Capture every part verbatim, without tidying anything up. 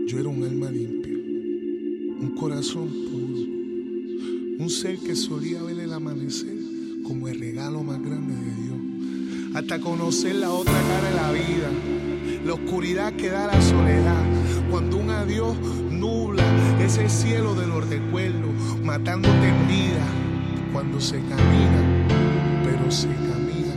Yo era un alma limpia, un corazón puro, un ser que solía ver el amanecer como el regalo más grande de Dios, hasta conocer la otra cara de la vida, la oscuridad que da la soledad, cuando un adiós nubla ese cielo de los recuerdos, matándote en vida, cuando se camina, pero se camina.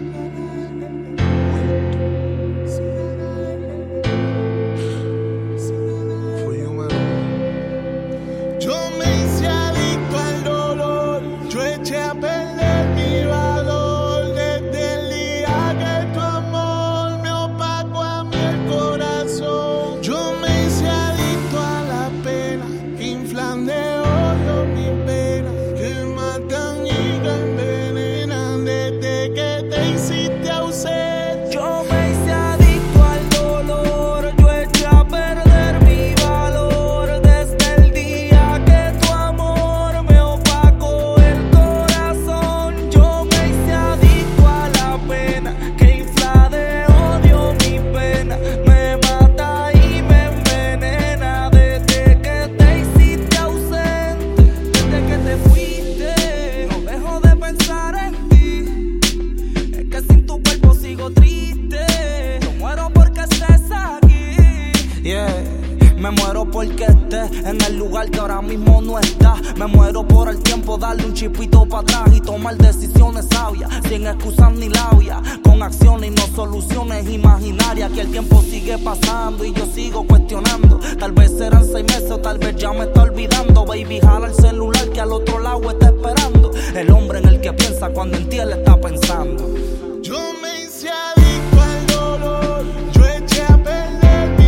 Me muero porque estés en el lugar que ahora mismo no estás. Me muero por el tiempo, darle un chipito para atrás y tomar decisiones sabias, sin excusas ni labia, con acciones y no soluciones imaginarias. Que el tiempo sigue pasando y yo sigo cuestionando. Tal vez serán seis meses o tal vez ya me está olvidando. Baby, jala el celular que al otro lado está esperando el hombre en el que piensa cuando en ti él está pensando. Yo me hice adicto al dolor, yo eché a perder.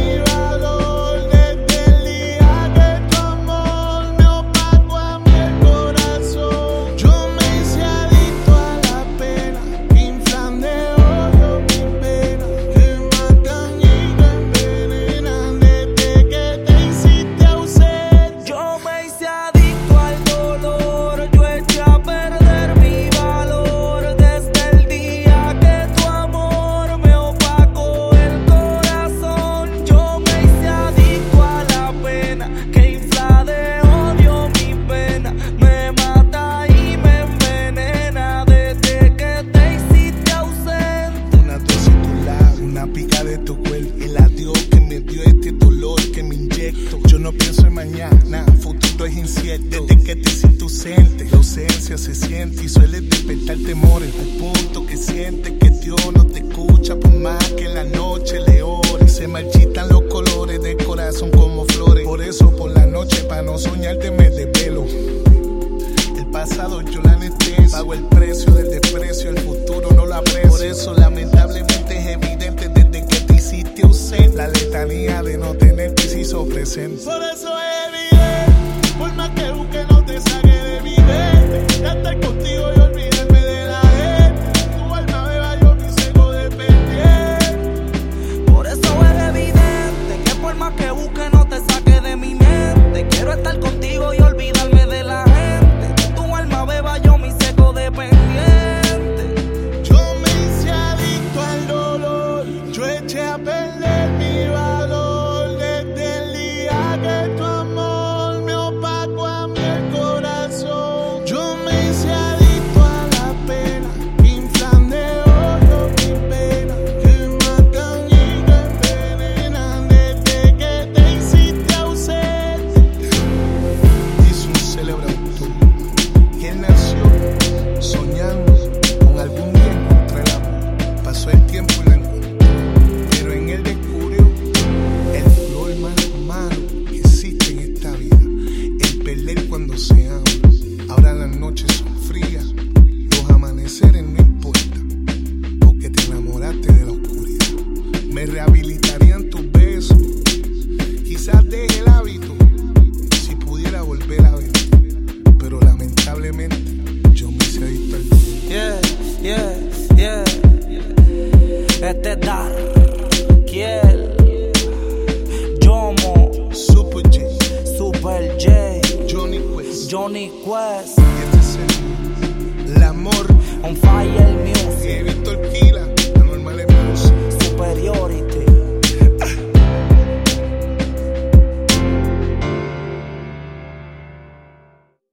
Desde que te siento ausente, la ausencia se siente y suele despertar temores, al punto que sientes que Dios no te escucha por más que en la noche le ores. Se marchitan los colores del corazón como flores, por eso por la noche para no soñarte me desvelo. El pasado yo la anestesia, pago el precio del desprecio, el futuro no lo aprecio. Por eso lamentablemente es evidente desde que te hiciste ausente, la letanía de no tenerte se hizo presente. Por eso es evidente, por más que busque no te saque de mi mente. Ya estar contigo y olvidarme de la gente. Tu alma beba yo mi seco dependiente. Por eso es evidente que por más que busque no te saque de mi mente. Quiero estar contigo y olvidarme de la gente. Tu alma beba yo mi seco dependiente. Yo me hice adicto al dolor, yo eché a perder mi valor desde el día que tu amor rehabilitarían tus besos, quizás deje el hábito si pudiera volver a verte, pero lamentablemente yo me hice adicto al dolor. Yeah, yeah, yeah. Este es Dar, Kiel, Yomo, Super J, Super J, Johnny Quest, Johnny Quest. Y este es el, el amor, On Fire Music, Víctor Kila, la normal es música superior.